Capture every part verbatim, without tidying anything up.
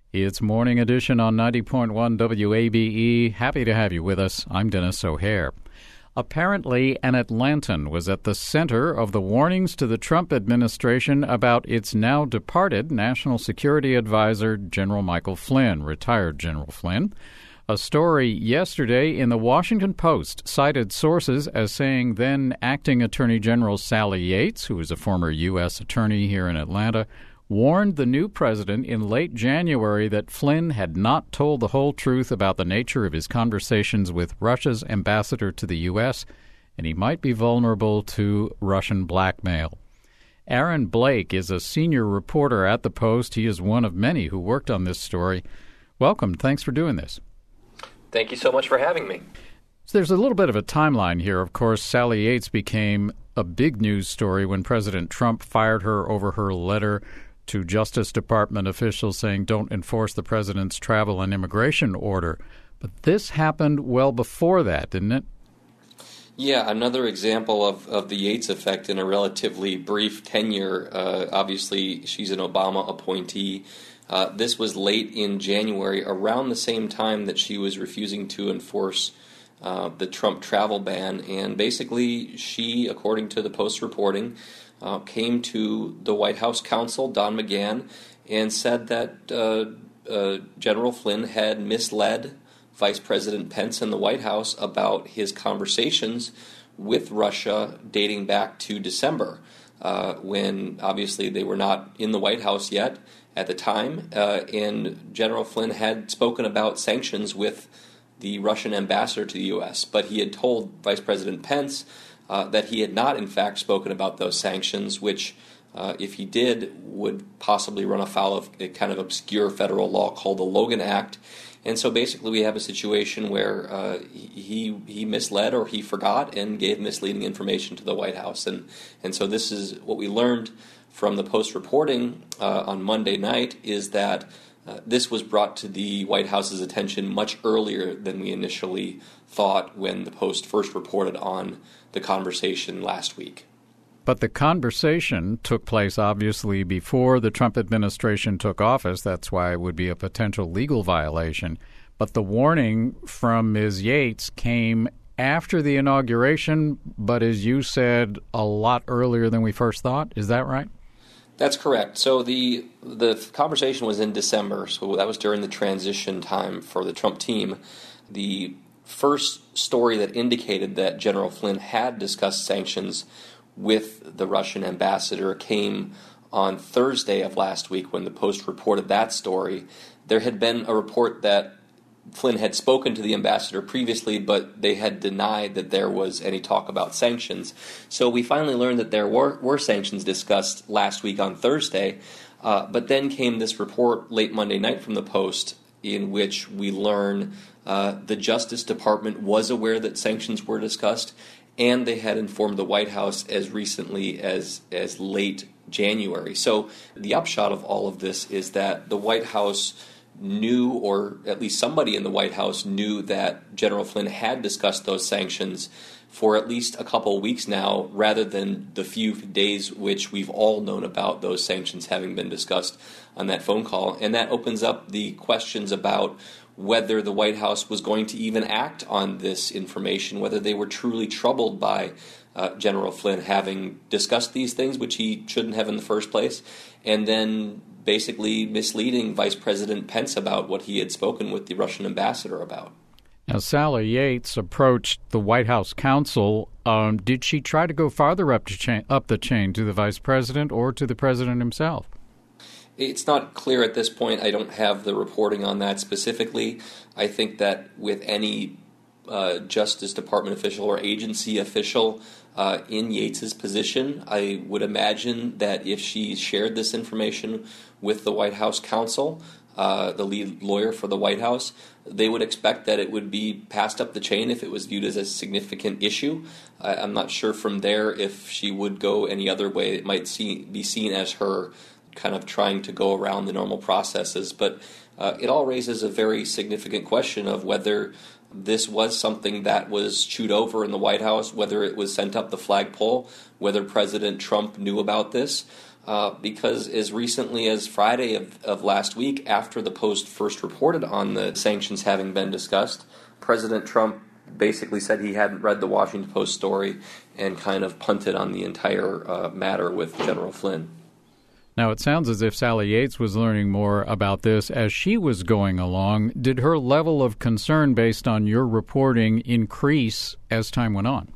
It's Morning Edition on ninety point one W A B E. Happy to have you with us. I'm Dennis O'Hare. Apparently, an Atlantan was at the center of the warnings to the Trump administration about its now departed National Security Advisor, General Michael Flynn, retired General Flynn. A story yesterday in the Washington Post cited sources as saying then Acting Attorney General Sally Yates, who is a former U S attorney here in Atlanta, warned the new president in late January that Flynn had not told the whole truth about the nature of his conversations with Russia's ambassador to the U S, and he might be vulnerable to Russian blackmail. Aaron Blake is a senior reporter at the Post. He is one of many who worked on this story. Welcome. Thanks for doing this. Thank you so much for having me. So there's a little bit of a timeline here. Of course, Sally Yates became a big news story when President Trump fired her over her letter to Justice Department officials saying don't enforce the president's travel and immigration order. But this happened well before that, didn't it? Yeah, another example of, of the Yates effect in a relatively brief tenure. Uh, obviously, she's an Obama appointee. Uh, this was late in January, around the same time that she was refusing to enforce uh, the Trump travel ban. And basically, she, according to the Post reporting, Uh, came to the White House counsel, Don McGahn, and said that uh, uh, General Flynn had misled Vice President Pence in the White House about his conversations with Russia dating back to December, uh, when obviously they were not in the White House yet at the time, uh, and General Flynn had spoken about sanctions with the Russian ambassador to the U S, but he had told Vice President Pence Uh, that he had not, in fact, spoken about those sanctions, which, uh, if he did, would possibly run afoul of a kind of obscure federal law called the Logan Act. And so basically we have a situation where uh, he he misled or he forgot and gave misleading information to the White House. And, and so this is what we learned from the Post reporting uh, on Monday night, is that Uh, this was brought to the White House's attention much earlier than we initially thought when the Post first reported on the conversation last week. But the conversation took place obviously before the Trump administration took office. That's why it would be a potential legal violation. But the warning from Miz Yates came after the inauguration, but as you said, a lot earlier than we first thought. Is that right? That's correct. So the the conversation was in December, so that was during the transition time for the Trump team. The first story that indicated that General Flynn had discussed sanctions with the Russian ambassador came on Thursday of last week when the Post reported that story. There had been a report that Flynn had spoken to the ambassador previously, but they had denied that there was any talk about sanctions. So we finally learned that there were, were sanctions discussed last week on Thursday, uh, but then came this report late Monday night from the Post in which we learn uh, the Justice Department was aware that sanctions were discussed, and they had informed the White House as recently as, as late January. So the upshot of all of this is that the White House knew, or at least somebody in the White House knew, that General Flynn had discussed those sanctions for at least a couple of weeks now, rather than the few days which we've all known about those sanctions having been discussed on that phone call. And that opens up the questions about whether the White House was going to even act on this information, whether they were truly troubled by uh, General Flynn having discussed these things, which he shouldn't have in the first place, and then basically misleading Vice President Pence about what he had spoken with the Russian ambassador about. Now, Sally Yates approached the White House counsel. Um, did she try to go farther up, to cha- up the chain to the vice president or to the president himself? It's not clear at this point. I don't have the reporting on that specifically. I think that with any uh, Justice Department official or agency official uh, in Yates's position, I would imagine that if she shared this information with the White House counsel, uh, the lead lawyer for the White House, they would expect that it would be passed up the chain if it was viewed as a significant issue. I, I'm not sure from there if she would go any other way. It might see, be seen as her kind of trying to go around the normal processes. But uh, it all raises a very significant question of whether this was something that was chewed over in the White House, whether it was sent up the flagpole, whether President Trump knew about this, Uh, because as recently as Friday of, of last week, after the Post first reported on the sanctions having been discussed, President Trump basically said he hadn't read the Washington Post story and kind of punted on the entire uh, matter with General Flynn. Now, it sounds as if Sally Yates was learning more about this as she was going along. Did her level of concern, based on your reporting, increase as time went on?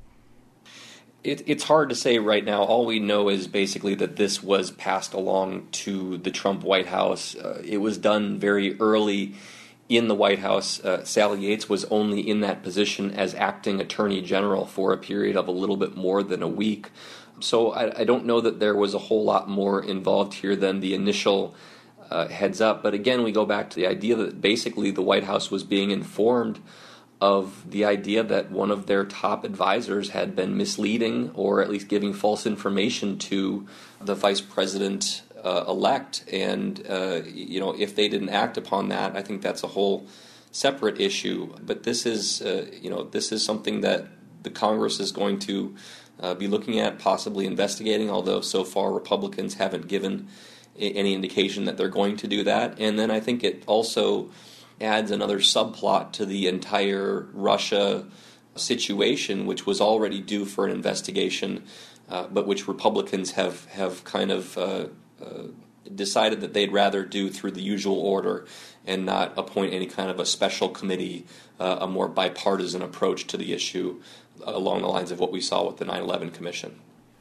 It, it's hard to say right now. All we know is basically that this was passed along to the Trump White House. Uh, it was done very early in the White House. Uh, Sally Yates was only in that position as acting Attorney General for a period of a little bit more than a week. So I, I don't know that there was a whole lot more involved here than the initial uh, heads up. But again, we go back to the idea that basically the White House was being informed of the idea that one of their top advisors had been misleading or at least giving false information to the vice president uh, elect. And, uh, you know, if they didn't act upon that, I think that's a whole separate issue. But this is, uh, you know, this is something that the Congress is going to uh, be looking at, possibly investigating, although so far Republicans haven't given any indication that they're going to do that. And then I think it also adds another subplot to the entire Russia situation, which was already due for an investigation, uh, but which Republicans have, have kind of uh, uh, decided that they'd rather do through the usual order and not appoint any kind of a special committee, uh, a more bipartisan approach to the issue along the lines of what we saw with the nine eleven Commission.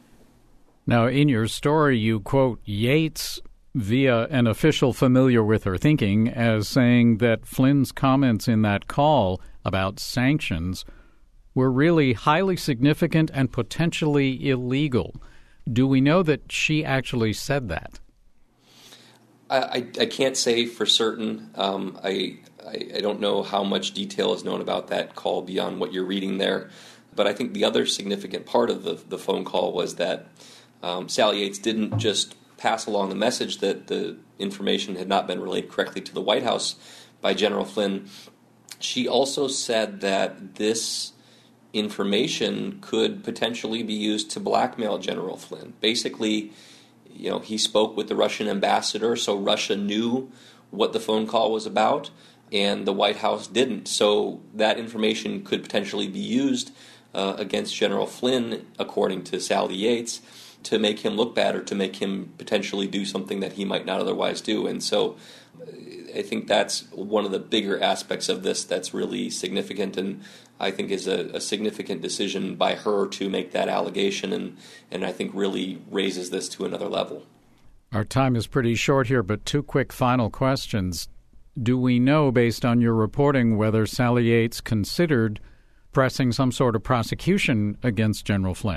Now, in your story, you quote Yates via an official familiar with her thinking as saying that Flynn's comments in that call about sanctions were really highly significant and potentially illegal. Do we know that she actually said that? I, I, I can't say for certain. Um, I, I I don't know how much detail is known about that call beyond what you're reading there. But I think the other significant part of the, the phone call was that um, Sally Yates didn't just pass along the message that the information had not been relayed correctly to the White House by General Flynn. She also said that this information could potentially be used to blackmail General Flynn. Basically, you know, he spoke with the Russian ambassador, so Russia knew what the phone call was about, and the White House didn't. So that information could potentially be used uh, against General Flynn, according to Sally Yates, to make him look bad or to make him potentially do something that he might not otherwise do. And so I think that's one of the bigger aspects of this that's really significant, and I think is a, a significant decision by her to make that allegation, and, and I think really raises this to another level. Our time is pretty short here, but two quick final questions. Do we know, based on your reporting, whether Sally Yates considered pressing some sort of prosecution against General Flynn?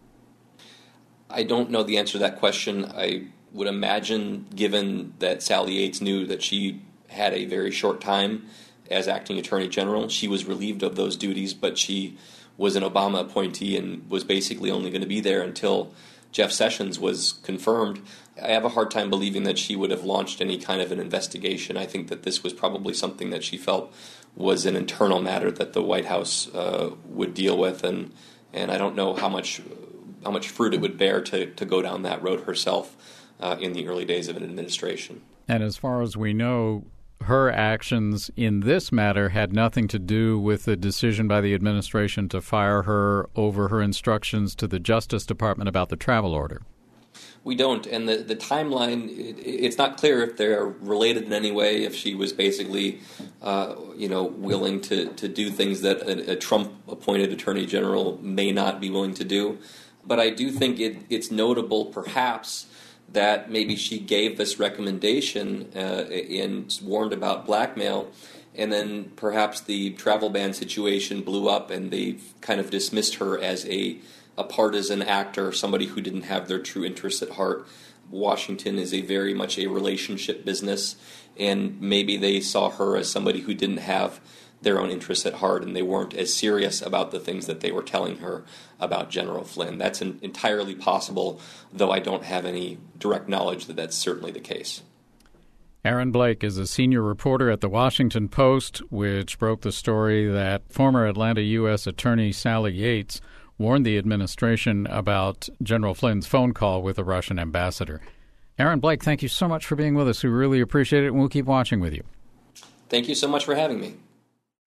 I don't know the answer to that question. I would imagine, given that Sally Yates knew that she had a very short time as acting Attorney General, she was relieved of those duties, but she was an Obama appointee and was basically only going to be there until Jeff Sessions was confirmed. I have a hard time believing that she would have launched any kind of an investigation. I think that this was probably something that she felt was an internal matter that the White House uh, would deal with, and and I don't know how much how much fruit it would bear to, to go down that road herself uh, in the early days of an administration. And as far as we know, her actions in this matter had nothing to do with the decision by the administration to fire her over her instructions to the Justice Department about the travel order. We don't, and the, the timeline, it, it's not clear if they're related in any way, if she was basically, uh, you know, willing to, to do things that a, a Trump-appointed Attorney General may not be willing to do. But I do think it, it's notable, perhaps, that maybe she gave this recommendation uh, and warned about blackmail, and then perhaps the travel ban situation blew up and they kind of dismissed her as a a partisan actor, somebody who didn't have their true interests at heart. Washington is a very much a relationship business, and maybe they saw her as somebody who didn't have their own interests at heart, and they weren't as serious about the things that they were telling her about General Flynn. That's an, entirely possible, though I don't have any direct knowledge that that's certainly the case. Aaron Blake is a senior reporter at The Washington Post, which broke the story that former Atlanta U S Attorney Sally Yates warned the administration about General Flynn's phone call with the Russian ambassador. Aaron Blake, thank you so much for being with us. We really appreciate it, and we'll keep watching with you. Thank you so much for having me.